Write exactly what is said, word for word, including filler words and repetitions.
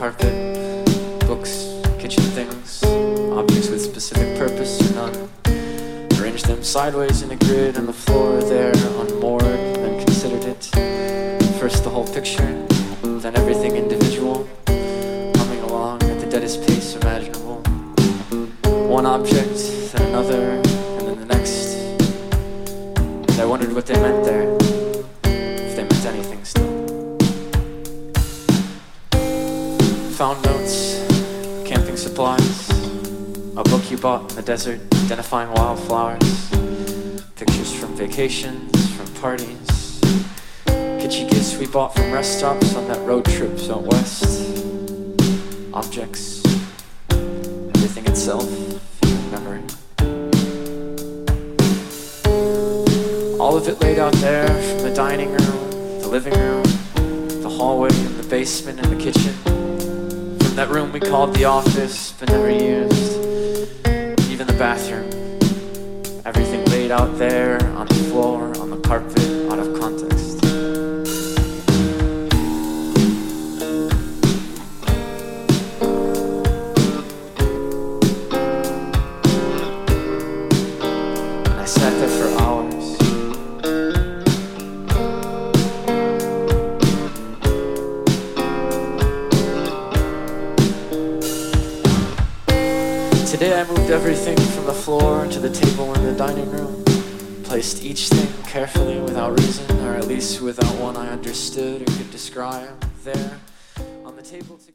carpet, books, kitchen things, objects with specific purpose or none. Arranged them sideways in a grid on the floor there, unmoored, then considered it. First the whole picture, then everything individual, humming along at the deadest pace imaginable. One object, then another, and then the next. And I wondered what they meant there, if they meant anything still. Found notes, camping supplies, a book you bought in the desert, identifying wildflowers, pictures from vacations, from parties, kitschy gifts we bought from rest stops on that road trip out west, objects, everything itself, human memory. All of it laid out there, from the dining room, the living room, the hallway, and the basement, and the kitchen. From that room we called the office, but never used. Even the bathroom. Everything laid out there, on the floor, on the carpet, out of context. And I sat there for hours. Today I moved everything from the floor to the table in the dining room. Placed each thing carefully without reason, or at least without one I understood or could describe, there on the table together.